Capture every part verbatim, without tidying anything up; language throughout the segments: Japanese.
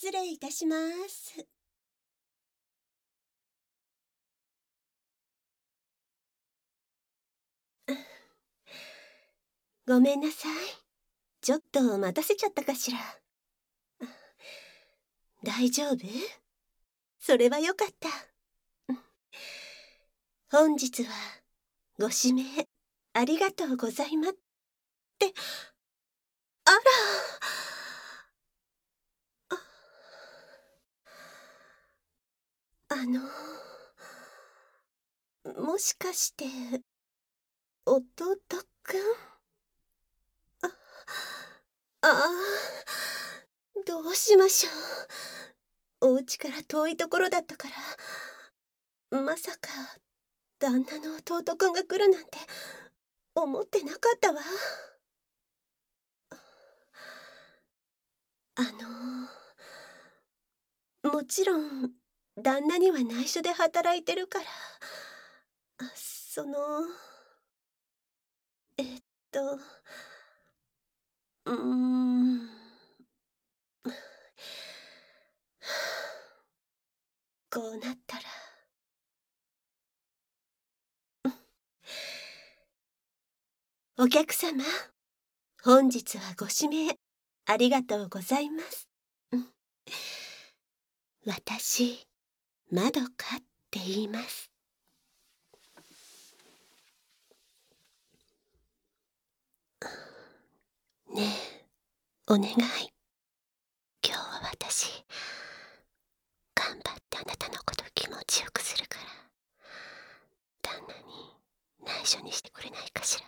失礼いたします。ごめんなさい。ちょっと待たせちゃったかしら。大丈夫？それはよかった。本日はご指名ありがとうございますって。あら。あの、もしかして、弟くん？あ、ああ、どうしましょう。お家から遠いところだったから、まさか、旦那の弟くんが来るなんて、思ってなかったわ。あの、もちろん、旦那には内緒で働いてるから、あ、その、えっと、うーん。こうなったら。お客様、本日はご指名ありがとうございます。うん、私、まどかって言います。ねえ、お願い。今日は私、頑張ってあなたのこと気持ちよくするから、旦那に内緒にしてくれないかしら。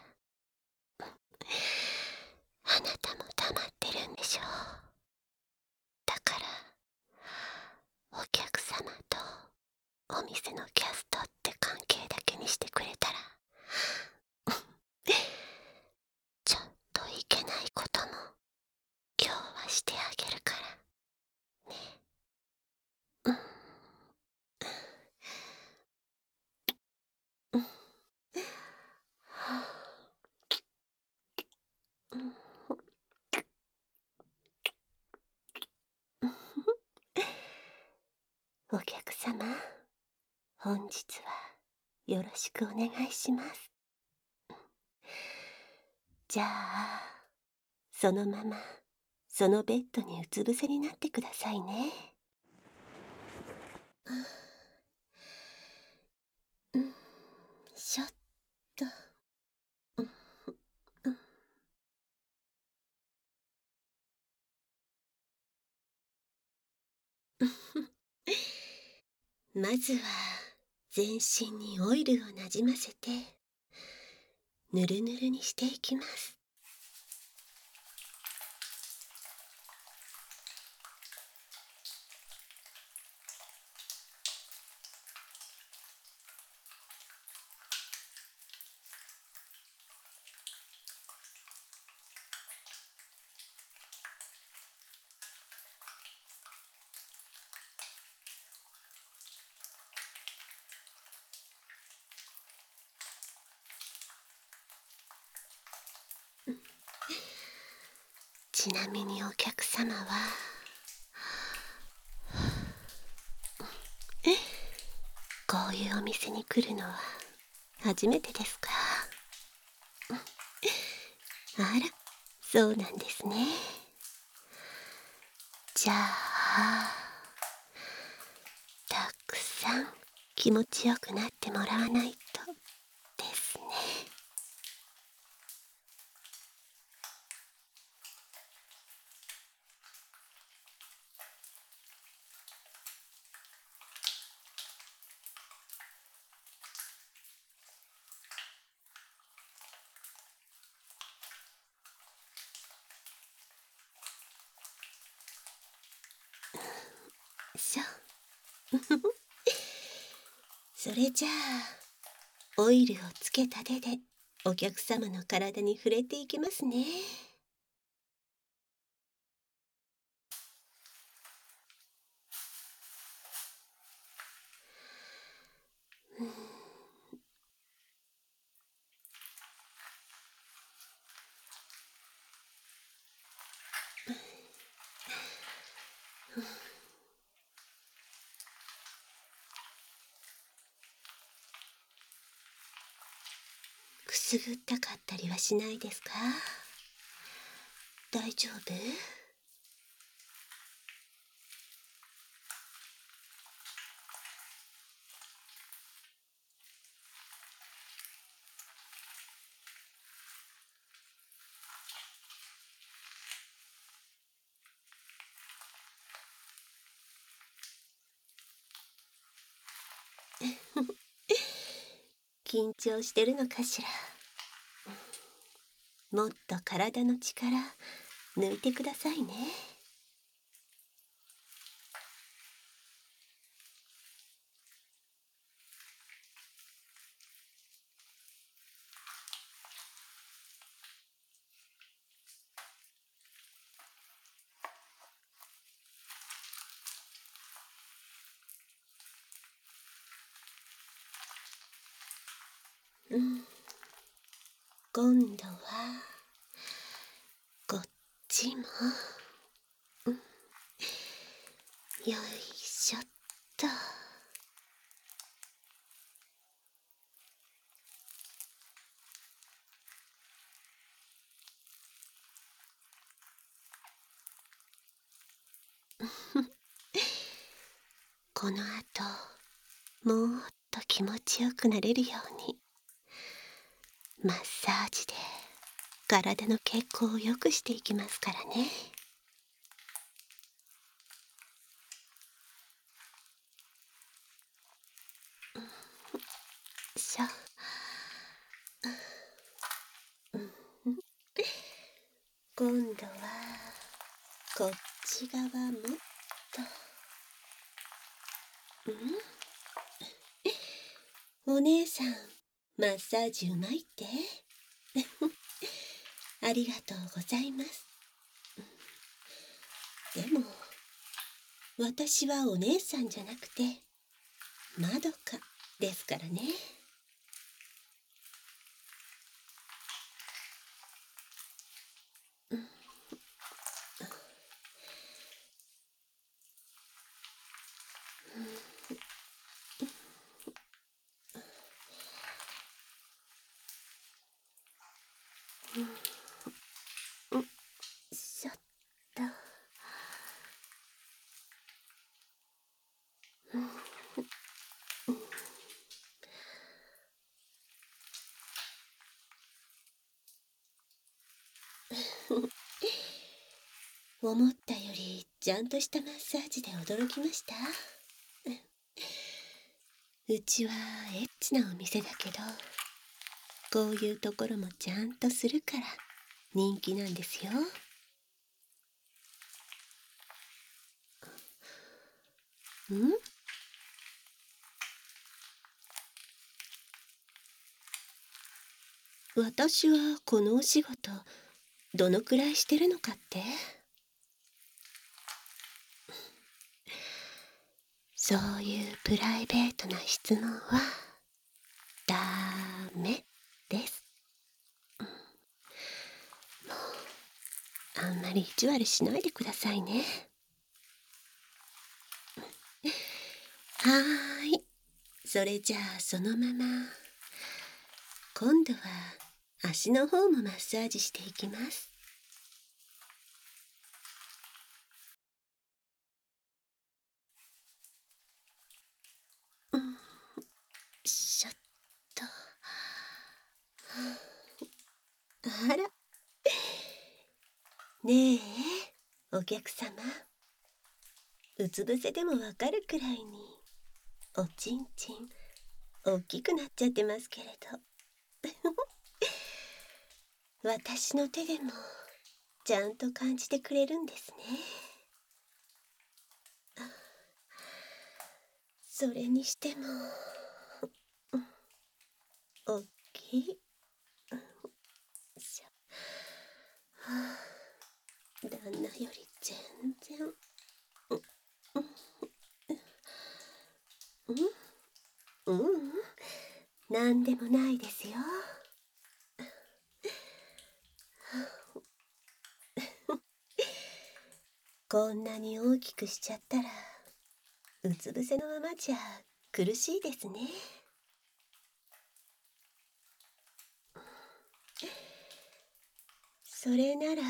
あなたも黙ってるんでしょう。だから、お客様とお店のキャストって関係だけにしてくれたら、ちょっといけないことも今日はしてあげるからね。うん、うん、うん、お客様、本日はよろしくお願いします。じゃあ、そのままそのベッドにうつ伏せになってくださいね。うん、しょっと。うん、うん、まずは全身にオイルをなじませてぬるぬるにしていきます。ちなみにお客様はこういうお店に来るのは初めてですか？あら、そうなんですね。じゃあ、たくさん気持ちよくなってもらわないとですね。そう。それじゃあ、オイルをつけた手でお客様の体に触れていきますね。 すぐったかったりはしないですか？大丈夫？緊張してるのかしら。もっと体の力抜いてくださいね。うん、今度はこっちも、うん、よいしょっと。この後もっと気持ちよくなれるようにマッサージで体の血行を良くしていきますからね。しょ、うん、今度はこっち側もっと。うん、お姉さんマッサージうまいってありがとうございます。でも私はお姉さんじゃなくてまどかですからね。うん、うん、しょっと。思ったよりちゃんとしたマッサージで驚きました。うちはエッチなお店だけどこういうところもちゃんとするから人気なんですよ。ん？私はこのお仕事どのくらいしてるのかって？そういうプライベートな質問はダメです。もうあんまり意地悪しないでくださいね。はーい、それじゃあそのまま今度は足の方もマッサージしていきます。うん、しょっと。あら、ねえお客様、うつ伏せでもわかるくらいにおちんちん大きくなっちゃってますけれど私の手でもちゃんと感じてくれるんですね。それにしても大きい。しょ、はあ、旦那より全然。うん、うん、なんでもないですよ。こんなに大きくしちゃったらうつ伏せのままじゃ苦しいですね。 それなら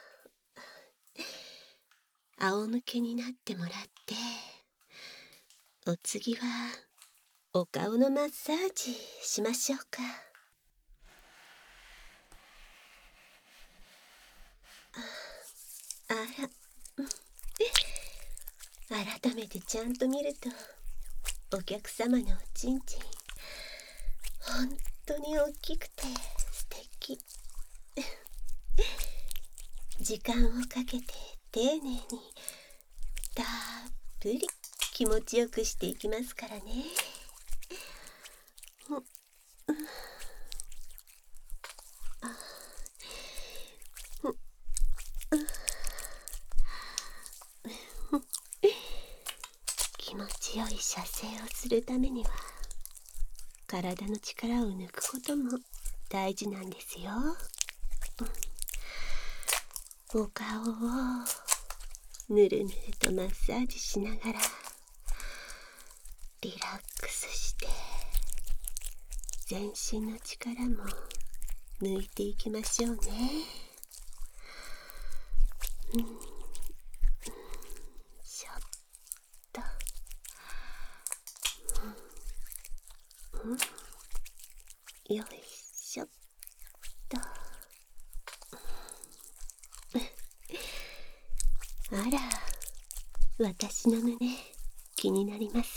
仰向けになってもらって、お次はお顔のマッサージしましょうか。あら、改めてちゃんと見ると、お客様のおちんちん本当に大きくて素敵。時間をかけて丁寧にたっぷり気持ちよくしていきますからね。気持ちよい射精をするためには、体の力を抜くことも大事なんですよ。お顔をぬるぬるとマッサージしながらリラックスして、全身の力も抜いていきましょうね。うん、しょっと、うん、よいしょっと。あら、私の胸気になります？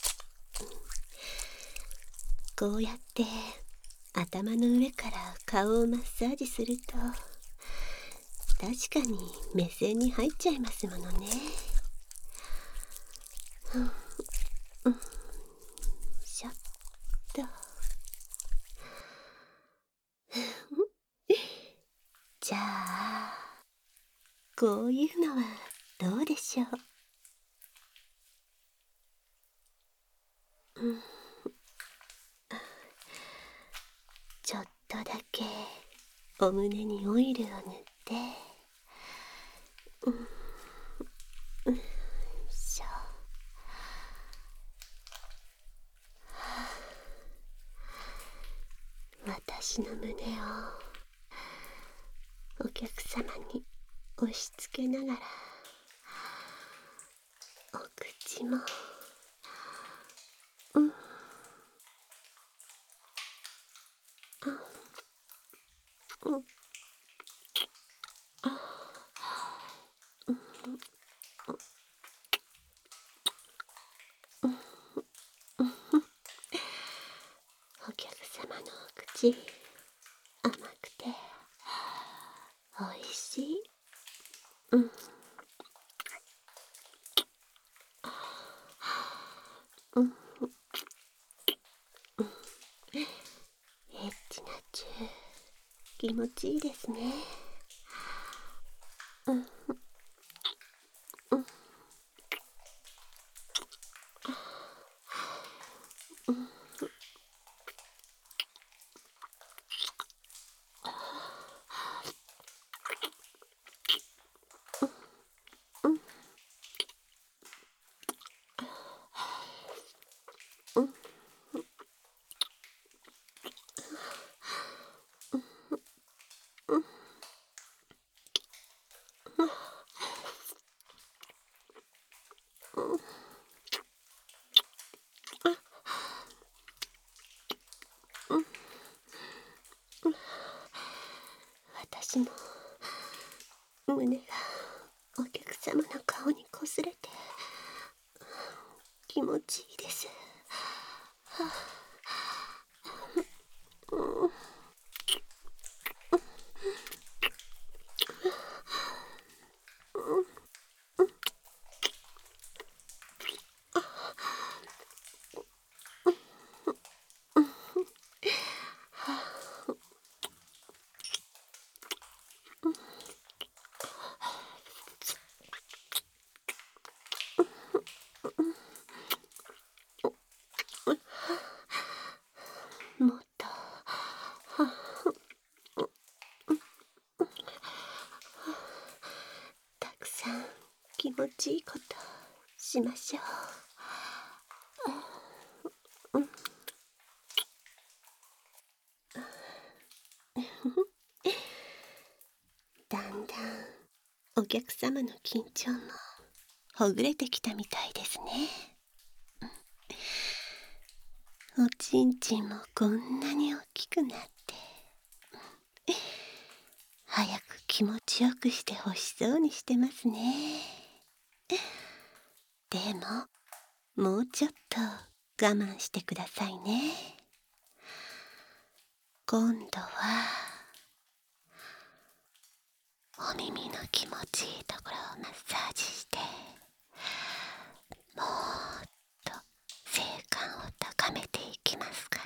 こうやって頭の上から顔をマッサージすると、確かに目線に入っちゃいますものね。うん、しょっと。じゃあ、こういうのはどうでしょう。うん、ちょっとだけお胸にオイルを塗って、うん、うん、しょ。私の胸をお客様に押し付けながら、お口も、うん、うん、お客様のお口甘くておいしい。うん、うん、エッチなチュー気持ちいいですね。うん、うん、うん、うん、うん、私も胸がお客様の顔にこすれて気持ちいいです。はあ、うん、もっと、はあ、たくさん気持ちいいことしましょう。うん、 だんだんお客様の緊張もほぐれてきたみたいですね。おちんちんもこんなに大きくなって、早く気持ちよくしてほしそうにしてますね。でももうちょっと我慢してくださいね。今度はお耳の気持ちいいところをマッサージして、もっと性感を高めていきますから。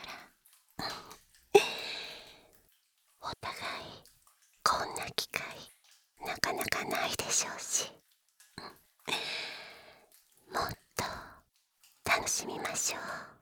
お互いこんな機会なかなかないでしょうし、もっと楽しみましょう。